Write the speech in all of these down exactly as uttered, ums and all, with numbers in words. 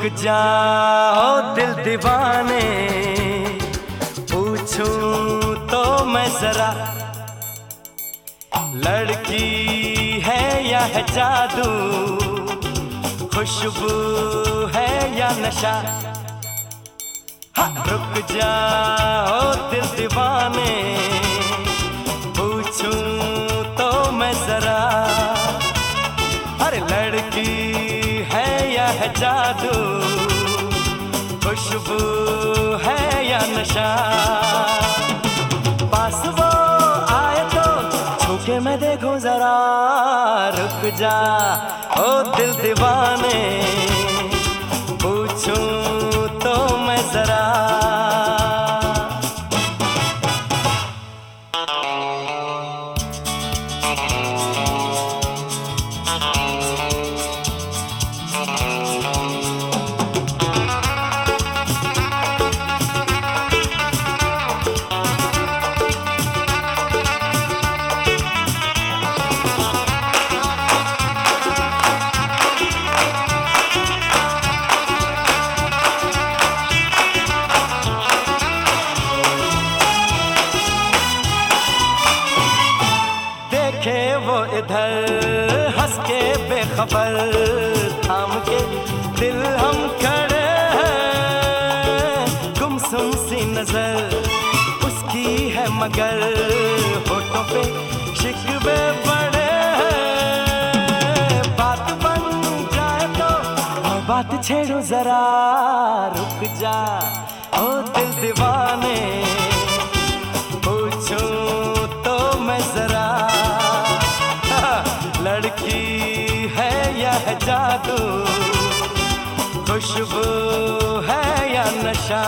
जाओ दिल दीवाने, पूछूं तो मैं जरा, लड़की है या है जादू, खुशबू है या नशा। हाँ, रुक जाओ दिल दीवाने, पूछूं तो मैं जरा, अरे लड़की है या है जादू, खुशबू है या नशा। पास वो आए तो छूके मैं देखूं जरा, रुक जा ओ दिल दीवाने, पूछूं तो मैं जरा। देखे वो इधर हंस के बेखबर, थाम के दिल हम खड़े हैं, गुमसुम सी नजर उसकी है मगर, होठों पे शिकवे बड़े हैं। बात बन जाए तो मैं बात छेड़ूं जरा, रुक जा ओ दिल दीवाने, पूछूं तो मैं जरा, लड़की है या है जादू, खुशबू है या नशा।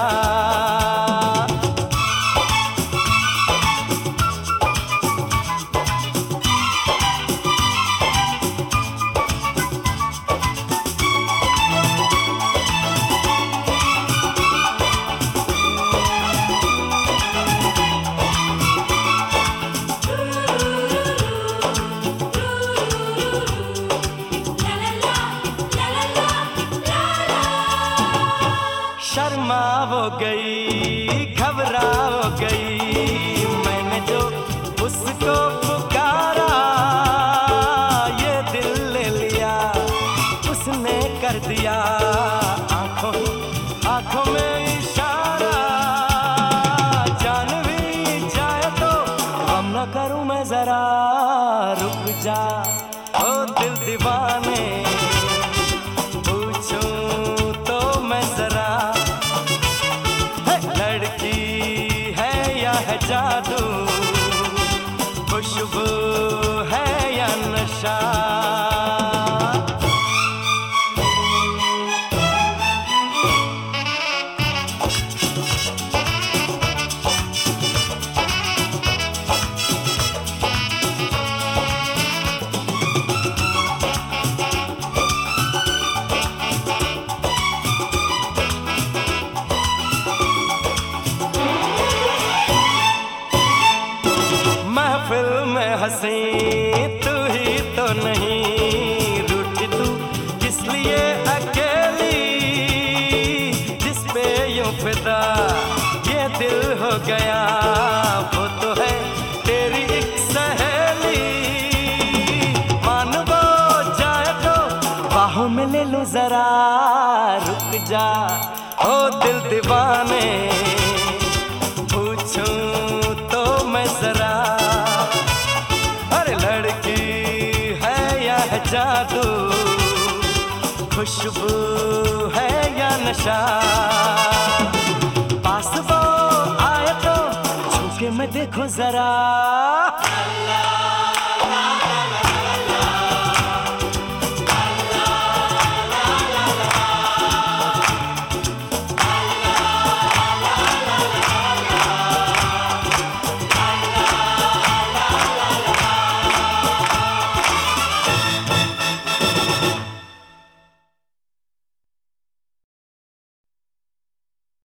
शर्मा वो गई, घबरा वो गई, मैंने जो उसको पुकारा, ये दिल ले लिया उसने कर दिया, आंखों आंखों में इशारा। जान भी जाए तो हम न करूं मैं जरा, रुक जा ओ दिल दीवाने, पूछूं तो मैं जरा, लड़की है या है जादू, खुशबू है या नशा। महफिल में हंसी तू ही तो नहीं, रूठी तू किस लिए अकेली, जिस पे यूं फिदा ये दिल हो गया, वो तो है तेरी एक सहेली। मान वो जाए तो बाहों में ले लो जरा, रुक जा ओ दिल दीवाने, पूछूं तो मैं जरा, लड़की है या है जादू, खुशबू है या नशा। पास वो आए तो छूके मैं देखूं जरा।